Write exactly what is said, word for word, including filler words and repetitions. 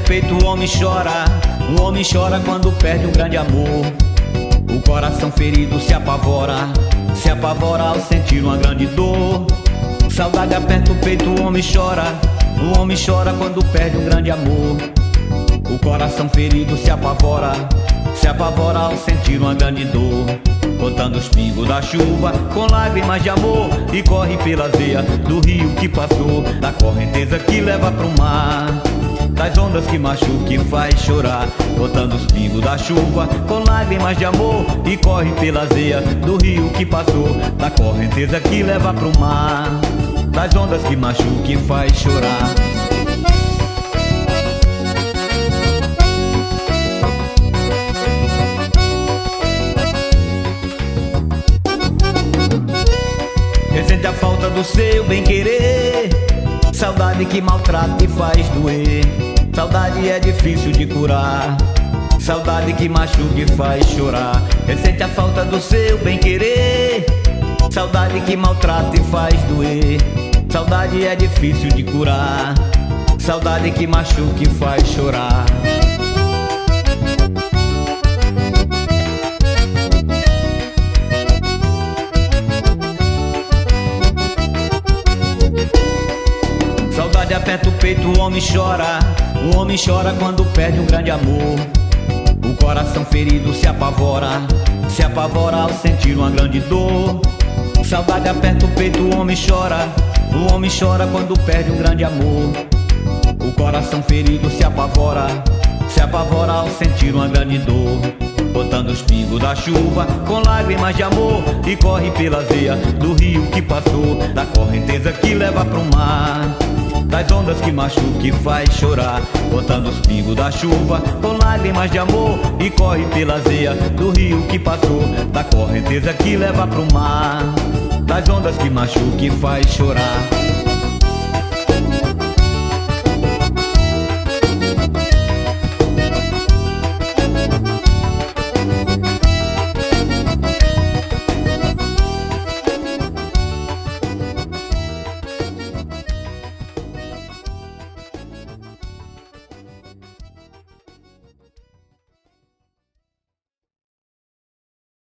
peito o homem chora. O homem chora quando perde um grande amor. O coração ferido se apavora, se apavora ao sentir uma grande dor. Saudade aperta o peito, o homem chora. O homem chora quando perde um grande amor. O coração ferido se apavora, se apavora ao sentir uma grande dor. Contando os pingos da chuva com lágrimas de amor, e corre pela veia do rio que passou, da correnteza que leva pro mar, das ondas que machuca e faz chorar. Contando os pingos da chuva com lágrimas de amor, e corre pela veia do rio que passou, da correnteza que leva pro mar, das ondas que machuca e faz chorar. Sente a falta do seu bem-querer, saudade que maltrata e faz doer. Saudade é difícil de curar, saudade que machuca e faz chorar. Sente a falta do seu bem-querer, saudade que maltrata e faz doer. Saudade é difícil de curar, saudade que machuca e faz chorar. Saudade aperta o peito, o homem chora. O homem chora quando perde um grande amor. O coração ferido se apavora, se apavora ao sentir uma grande dor. Saudade aperta o peito, o homem chora. O homem chora quando perde um grande amor. O coração ferido se apavora, se apavora ao sentir uma grande dor. Botando os pingos da chuva com lágrimas de amor, e corre pela veia do rio que passou, da correnteza que leva pro mar, das ondas que machuca e faz chorar. Botando os pingos da chuva com lágrimas de amor, e corre pela veia do rio que passou, da correnteza que leva pro mar, das ondas que machuca e faz chorar.